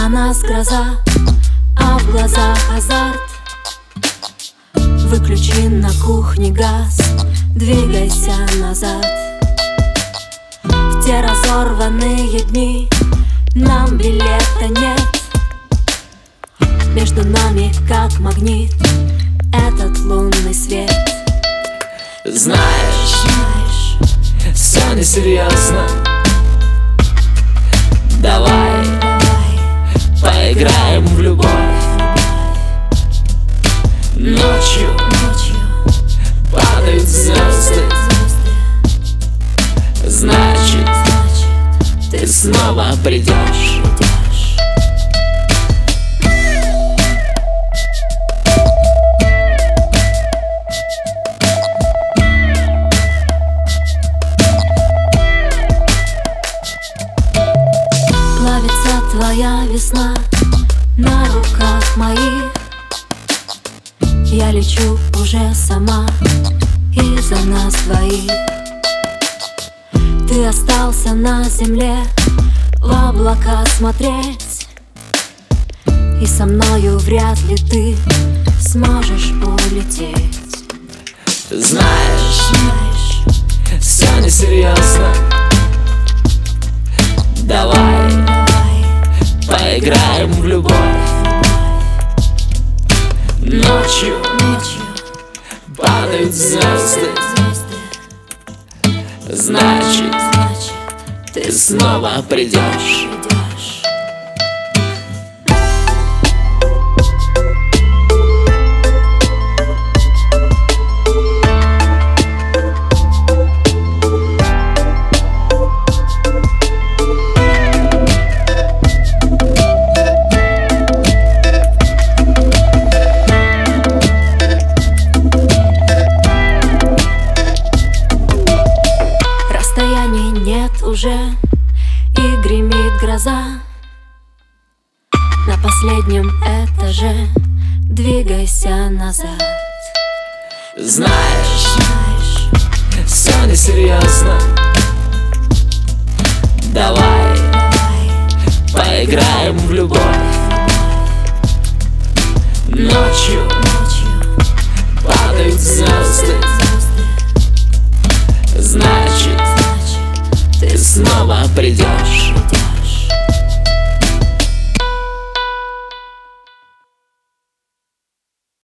На нас гроза, а в глазах азарт. Выключи на кухне газ, двигайся назад. В те разорванные дни нам билета нет. Между нами как магнит этот лунный свет. Знаешь, все несерьезно. Давай поиграем в любовь. Ночью падают звезды. Значит, ты снова придешь. Плавится твоя весна на руках моих. Я лечу уже сама из-за нас двоих. Ты остался на земле в облака смотреть, и со мною вряд ли ты сможешь улететь. Знаешь, все несерьезно. Давай поиграем в любовь. Ночью падают звезды. Значит, ты снова придешь. Нет уже, и гремит гроза. На последнем этаже двигайся назад. Знаешь, все несерьезно. Давай поиграем в любовь. Ночью падают звезды. Значит, ты снова придешь.